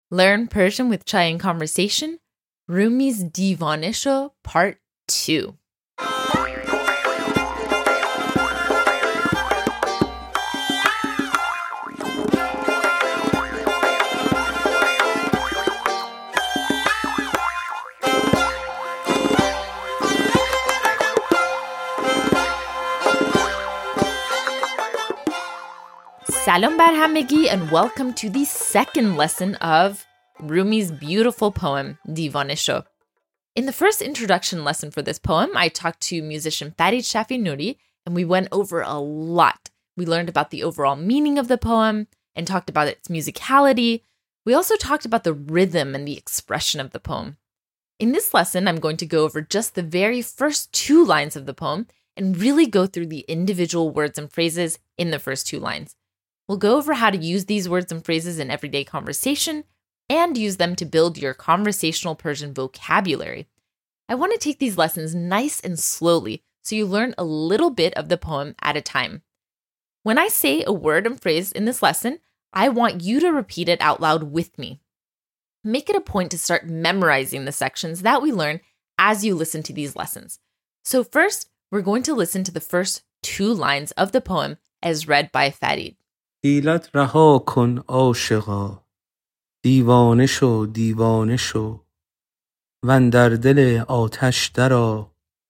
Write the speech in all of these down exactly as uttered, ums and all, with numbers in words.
Learn Persian with Chai and Conversation, Rumi's Divane Sho Part two. Salam bar hamegi and welcome to the second lesson of Rumi's beautiful poem, Divane Sho. In the first introduction lesson for this poem, I talked to musician Farid Shafi Noori and we went over a lot. We learned about the overall meaning of the poem and talked about its musicality. We also talked about the rhythm and the expression of the poem. In this lesson, I'm going to go over just the very first two lines of the poem and really go through the individual words and phrases in the first two lines. We'll go over how to use these words and phrases in everyday conversation and use them to build your conversational Persian vocabulary. I want to take these lessons nice and slowly so you learn a little bit of the poem at a time. When I say a word and phrase in this lesson, I want you to repeat it out loud with me. Make it a point to start memorizing the sections that we learn as you listen to these lessons. So first, we're going to listen to the first two lines of the poem as read by Farid. حیلت رها کن عاشقا دیوانه شو دیوانه شو وندر دل آتش درآ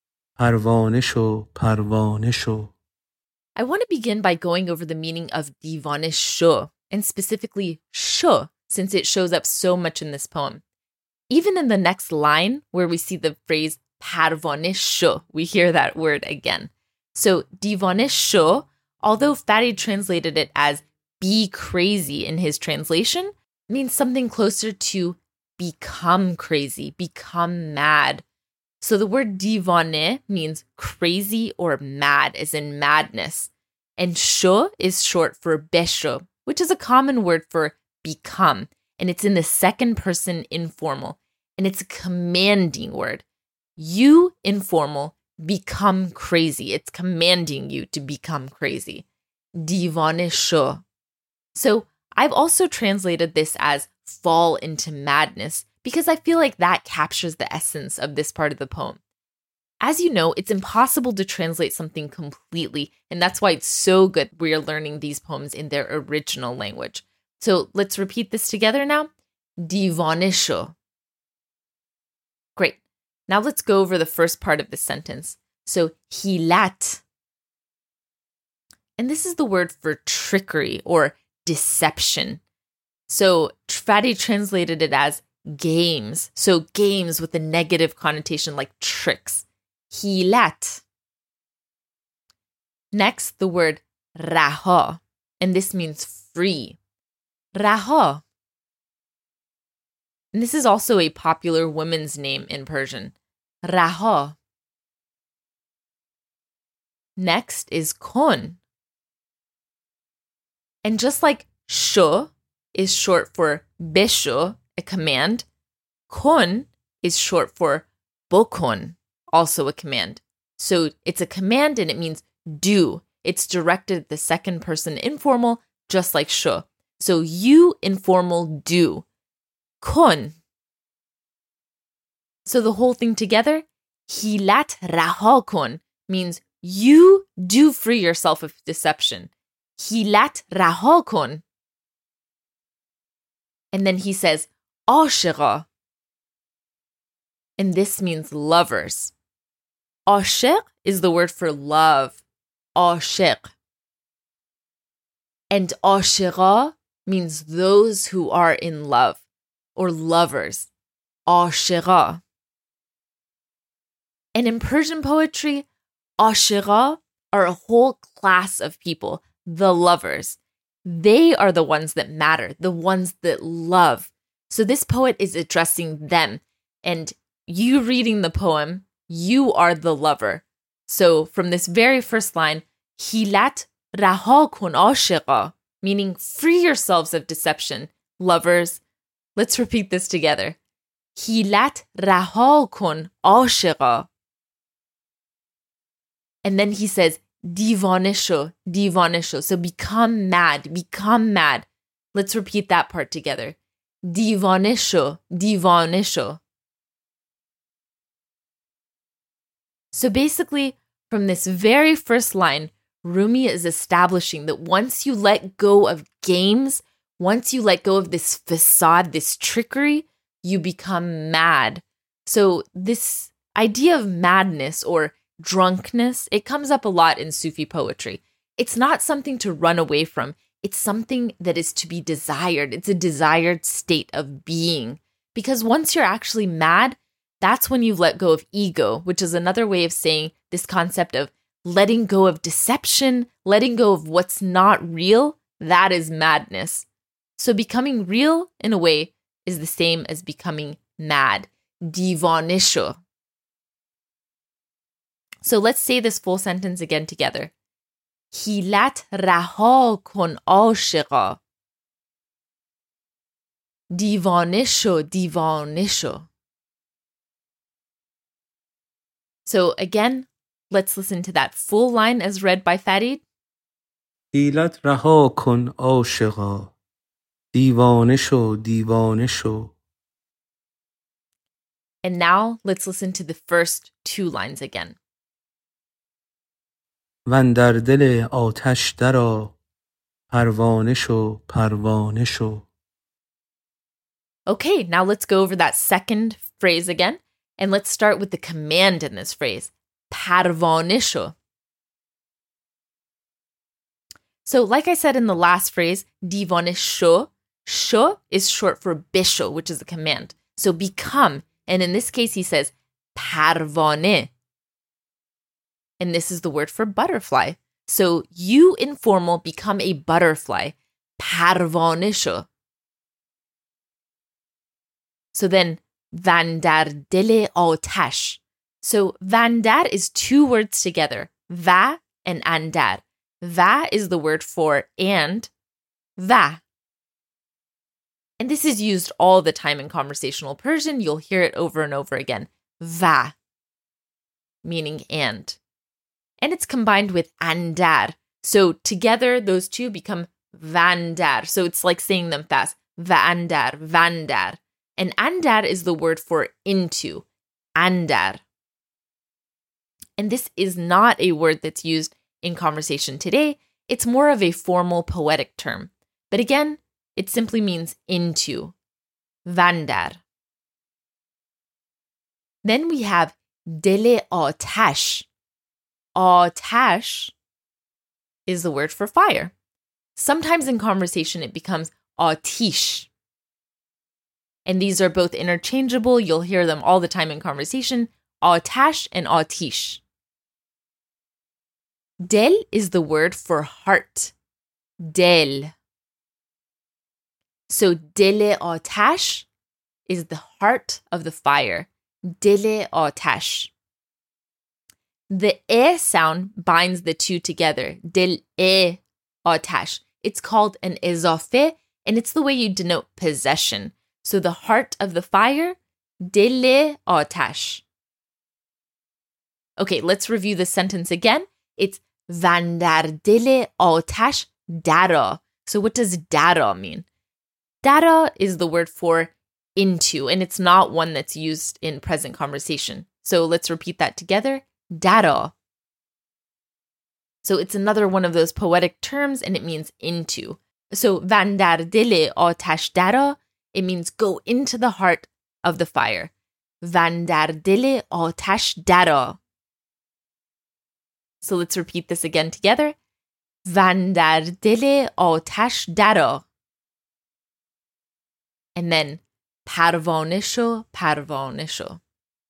پروانه شو پروانه شو. I want to begin by going over the meaning of divane sho, and specifically sho, since it shows up so much in this poem. Even in the next line, where we see the phrase parvane sho, we hear that word again. So divane sho, although Farid translated it as be crazy in his translation, means something closer to become crazy, become mad. So the word divane means crazy or mad, as in madness. And sho is short for besho, which is a common word for become. And it's in the second person informal. And it's a commanding word. You, informal, become crazy. It's commanding you to become crazy. Divane sho. So I've also translated this as fall into madness because I feel like that captures the essence of this part of the poem. As you know, it's impossible to translate something completely, and that's why it's so good we're learning these poems in their original language. So let's repeat this together now. Divane sho. Great. Now let's go over the first part of the sentence. So, hilat. And this is the word for trickery or deception. So, Farid translated it as games. So, games with a negative connotation like tricks. Hilat. Next, the word raha. And this means free. Raha. And this is also a popular woman's name in Persian. Raha. Next is kon. And just like sho is short for besho, a command, kon is short for bokon, also a command. So it's a command and it means do. It's directed at the second person informal, just like sho. So you, informal, do. Kon. So the whole thing together, hilat raha kon, means you do free yourself of deception. Hilat raha kon. And then he says, ashiqa. And this means lovers. Ashiq is the word for love. Ashiq. And ashiqa means those who are in love or lovers. Ashiqa. And in Persian poetry, ashiqa are a whole class of people, the lovers. They are the ones that matter, the ones that love. So this poet is addressing them. And you reading the poem, you are the lover. So from this very first line, hilat raha kun ashiqa, meaning free yourselves of deception, lovers. Let's repeat this together. Hilat raha kun ashiqa. And then he says, divane sho, divane sho. So become mad, become mad. Let's repeat that part together. دیوانه شو دیوانه شو. So basically, from this very first line, Rumi is establishing that once you let go of games, once you let go of this facade, this trickery, you become mad. So this idea of madness or drunkenness, it comes up a lot in Sufi poetry. It's not something to run away from. It's something that is to be desired. It's a desired state of being. Because once you're actually mad, that's when you've let go of ego, which is another way of saying this concept of letting go of deception, letting go of what's not real. That is madness. So becoming real, in a way, is the same as becoming mad. دیوانه شو. So let's say this full sentence again together. حیلت رها کن عاشقا. دیوانه شو دیوانه شو. So again, let's listen to that full line as read by Farid. حیلت رها کن عاشقا. دیوانه شو دیوانه شو. And now let's listen to the first two lines again. وندر دل آتش درآ. پروانه شو پروانه شو. Okay, now let's go over that second phrase again. And let's start with the command in this phrase. پروانه شو. So like I said in the last phrase, دیوانه شو, شو is short for بشو, which is a command. So become. And in this case, he says پروانه. And this is the word for butterfly. So you, informal, become a butterfly. پروانه شو. So then, وندر دل آتش. So vandar is two words together. Va and andar. Va is the word for and. Va. And this is used all the time in conversational Persian. You'll hear it over and over again. Va, meaning and. And it's combined with andar. So together, those two become vandar. So it's like saying them fast. Vandar, vandar. And andar is the word for into. Andar. And this is not a word that's used in conversation today. It's more of a formal poetic term. But again, it simply means into. Vandar. Then we have dil atash. Atash is the word for fire. Sometimes in conversation it becomes atish. And these are both interchangeable. You'll hear them all the time in conversation. Atash and atish. Del is the word for heart. Del. So dil atash is the heart of the fire. Dil atash. The e sound binds the two together. Dil e atash. It's called an izafe, and it's the way you denote possession. So the heart of the fire, dil atash. Okay, let's review the sentence again. It's vandar dil atash dara. So what does dara mean? Dara is the word for into, and it's not one that's used in present conversation. So let's repeat that together. Dara. So it's another one of those poetic terms, and it means into. So vandar dil atash dara, it means go into the heart of the fire. Vandar dil atash dara. So let's repeat this again together. Vandar dil atash dara. And then parvane sho, parvane sho.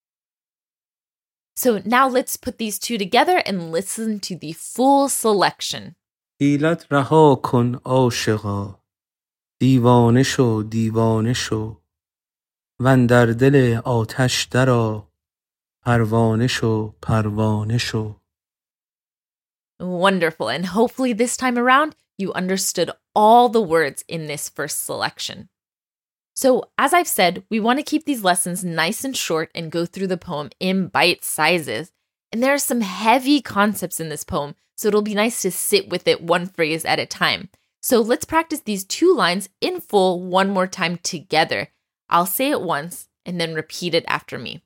So now let's put these two together and listen to the full selection. حیلت رها کن عاشقا. دیوانه شو دیوانه شو. وندر دل آتش درآ. پروانه شو پروانه شو. Wonderful. And hopefully this time around, you understood all the words in this first selection. So, as I've said, we want to keep these lessons nice and short and go through the poem in bite sizes. And there are some heavy concepts in this poem, so it'll be nice to sit with it one phrase at a time. So let's practice these two lines in full one more time together. I'll say it once and then repeat it after me.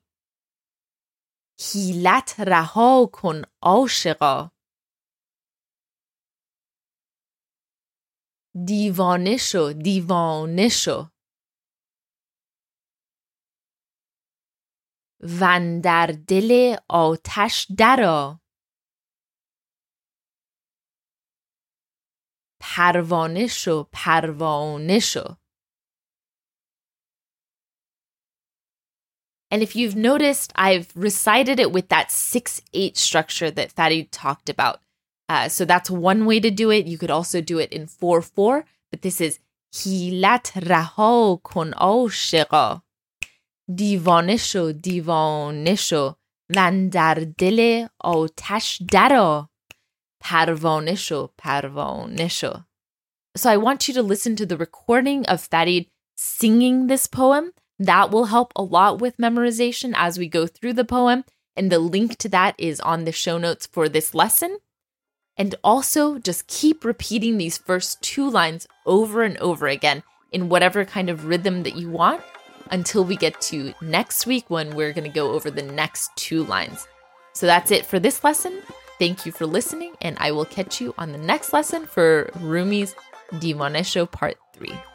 حیلت رها کن عاشقا. دیوانه شو دیوانه شو. وندر دل آتش درآ. پروانه شو پروانه شو. And if you've noticed, I've recited it with that six eight structure that Farid talked about. Uh, so that's one way to do it. You could also do it in four four, but this is حیلت رها کن عاشقا. دیوانه شو دیوانه شو. وندر دل آتش درآ. پروانه شو پروانه شو. So I want you to listen to the recording of Farid singing this poem. That will help a lot with memorization as we go through the poem. And the link to that is on the show notes for this lesson. And also just keep repeating these first two lines over and over again in whatever kind of rhythm that you want until we get to next week when we're going to go over the next two lines. So that's it for this lesson. Thank you for listening, and I will catch you on the next lesson for Rumi's Divanesho Part three.